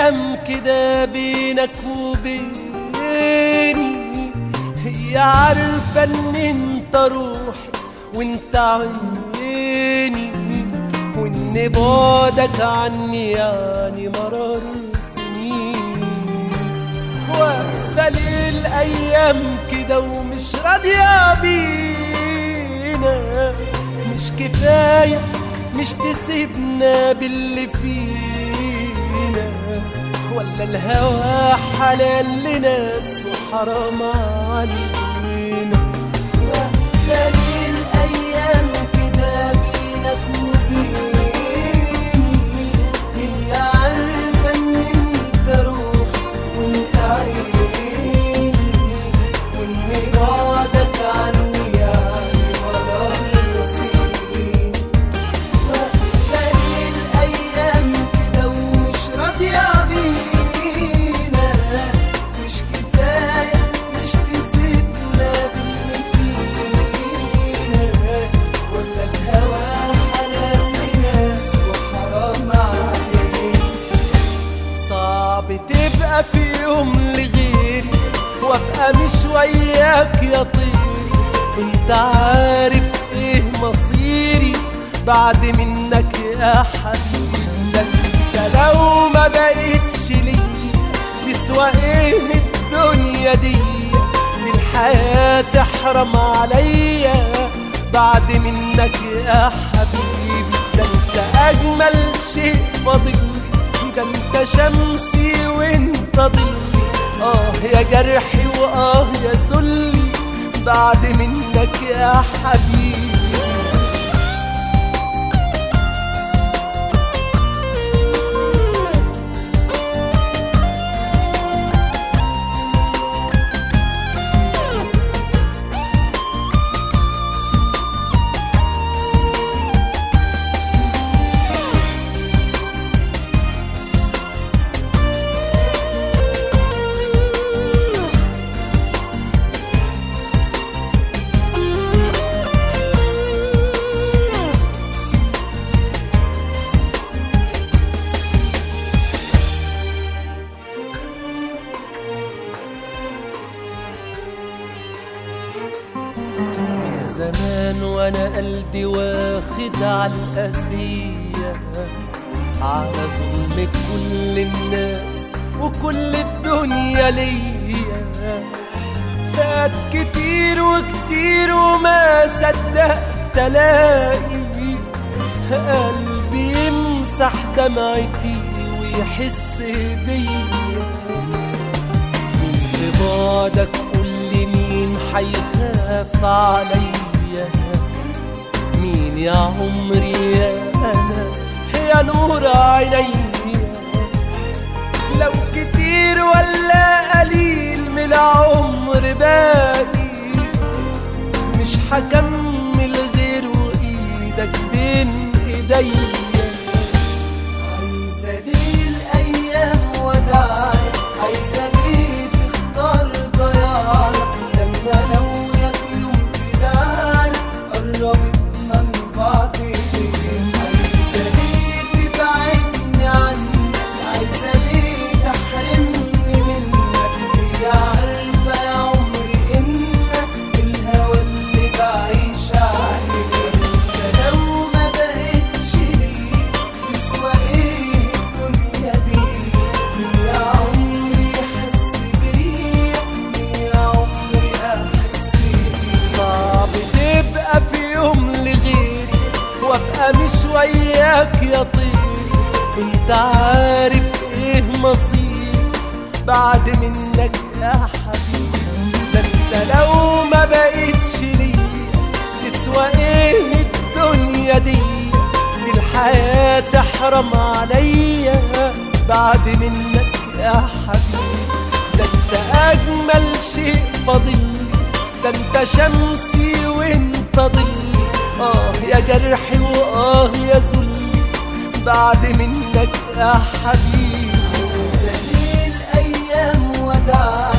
ايام كده بينك وبيني، هي عارفة ان انت روحي وانت عيني، وان بعدك عني يعني مرار سنين. واقفة ليه الايام كده ومش راضية بينا؟ مش كفاية مش تسيبنا باللي فينا؟ ولا الهوى حلال لناس وحرام علينا؟ واقفة ليه الأيام كده بينك وبيني، هي عارفة إن أنت روحي وأنت عيني، وإن بعدك عني يعني مرار سنين. واقفة ليه الأيام كده ومش راضية بينا؟ مش كفاية مش تسيبنا باللي فينا؟ ولا الهوى حلال لناس وحرام علينا؟ صعب تبقى في يوم لغيري وابقى مش وياك يا طيري. انت عارف ايه مصيري بعد منك يا حبيبي؟ ده انت لو ما بقيتش لي تسوى ايه الدنيا دي؟ دي الحياة تحرم عليا بعد منك يا حبيبي. ده انت اجمل شيء فاضل، ده انت شمسي وانت ضلي. يا جرحي يا ذلي بعد منك يا حبيبي. زمان وانا قلبي واخد على القاسية، على ظلم كل الناس وكل الدنيا ليا. فات كتير وكتير وما صدقت الاقي قلبي يمسح دمعتي ويحس بيا. كنت بعدك قولي مين حيخاف عليا؟ مين يا عمري يا أنا يا نور عينيا؟ لو كتير ولا قليل من العمر باقي، مش هكمل غير وإيدك بين إيديا. عايزة ليه الأيام وداعي؟ عايزة ليه تختار ضياعي؟ لما لو في يوم تبعد قربتنا لبعض ليه؟ عايزة ليه تبعدني عنك؟ عايزة ليه تحرمني منك؟ هي عارفة يا عمري إنك الهوى اللي بعيش عليه. ده لو ما بقتش ليك تسوى إيه الدنيا دي؟ مين يا عمري حس بيا؟ مين يا عمري أحس بيا؟ صعب تبقى في يوم لغيري وابقى مش وياك يا طيري. انت عارف ايه مصيري بعد منك يا حبيبي؟ ده انت لو ما بقيتش لي تسوى ايه الدنيا دي؟ دي الحياة تحرم عليا بعد منك يا حبيبي. ده انت اجمل شيء فاضل، ده انت شمسي وانت ضلي. يا جرحي يا ذلي بعد منك يا حبيبي. عايزة ليه الأيام وداعي؟